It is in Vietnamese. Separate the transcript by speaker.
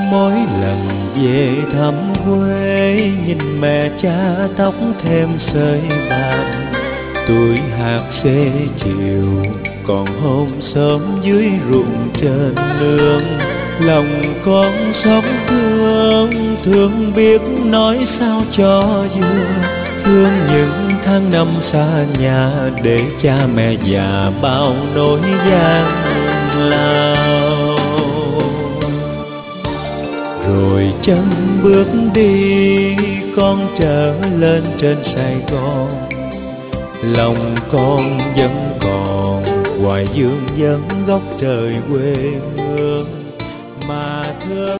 Speaker 1: Mỗi lần về thăm quê, nhìn mẹ cha tóc thêm sợi bạc, tuổi hạt xế chiều còn hôm sớm dưới ruộng trên nương. Lòng con xót thương, thương biết nói sao cho vừa. Thương những tháng năm xa nhà, để cha mẹ già bao nỗi gian lao. Rồi chân bước đi, con trở lên trên Sài Gòn. Lòng con vẫn còn hoài dương vấn góc trời quê hương mà thương.